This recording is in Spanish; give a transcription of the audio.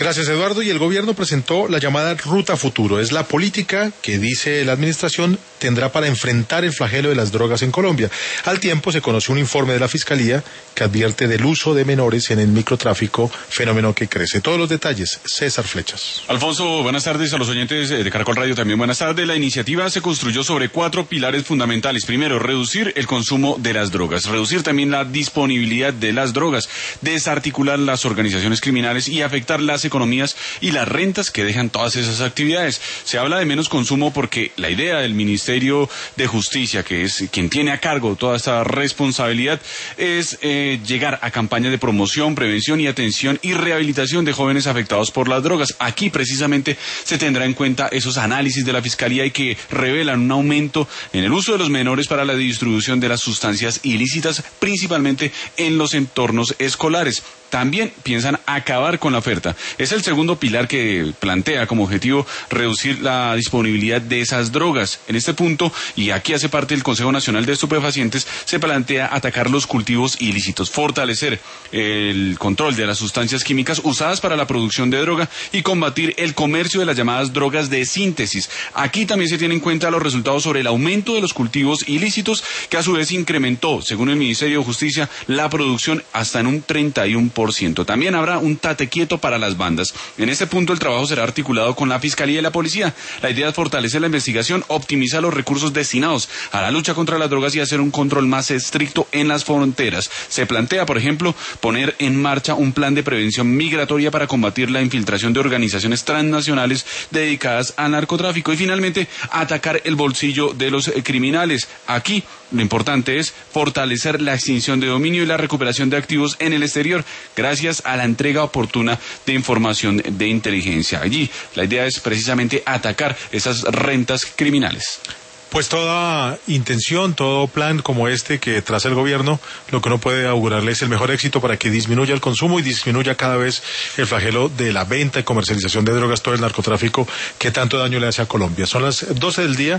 Gracias, Eduardo. Y el gobierno presentó la llamada Ruta Futuro. Es la política que, dice la administración, tendrá para enfrentar el flagelo de las drogas en Colombia. Al tiempo se conoció un informe de la Fiscalía que advierte del uso de menores en el microtráfico, fenómeno que crece. Todos los detalles, César Flechas. Alfonso, buenas tardes. A los oyentes de Caracol Radio también buenas tardes. La iniciativa se construyó sobre 4 pilares fundamentales. Primero, reducir el consumo de las drogas, reducir también la disponibilidad de las drogas, desarticular las organizaciones criminales y afectar las economías y las rentas que dejan todas esas actividades. Se habla de menos consumo porque la idea del Ministerio de Justicia, que es quien tiene a cargo toda esta responsabilidad, es llegar a campañas de promoción, prevención y atención y rehabilitación de jóvenes afectados por las drogas. Aquí precisamente se tendrá en cuenta esos análisis de la Fiscalía y que revelan un aumento en el uso de los menores para la distribución de las sustancias ilícitas, principalmente en los entornos escolares. También piensan acabar con la oferta. Es el segundo pilar que plantea como objetivo reducir la disponibilidad de esas drogas. En este punto, y aquí hace parte del Consejo Nacional de Estupefacientes, se plantea atacar los cultivos ilícitos, fortalecer el control de las sustancias químicas usadas para la producción de droga y combatir el comercio de las llamadas drogas de síntesis. Aquí también se tienen en cuenta los resultados sobre el aumento de los cultivos ilícitos, que a su vez incrementó, según el Ministerio de Justicia, la producción hasta en un 31%. También habrá un tate quieto para las bandas. En este punto el trabajo será articulado con la Fiscalía y la Policía. La idea es fortalecer la investigación, optimizar los recursos destinados a la lucha contra las drogas y hacer un control más estricto en las fronteras. Se plantea, por ejemplo, poner en marcha un plan de prevención migratoria para combatir la infiltración de organizaciones transnacionales dedicadas al narcotráfico y finalmente atacar el bolsillo de los criminales. Aquí lo importante es fortalecer la extinción de dominio y la recuperación de activos en el exterior, gracias a la entrega oportuna de información de inteligencia. Allí la idea es precisamente atacar esas rentas criminales. Pues toda intención, todo plan como este que traza el gobierno, lo que uno puede augurarle es el mejor éxito para que disminuya el consumo y disminuya cada vez el flagelo de la venta y comercialización de drogas, todo el narcotráfico que tanto daño le hace a Colombia. Son las 12 del día.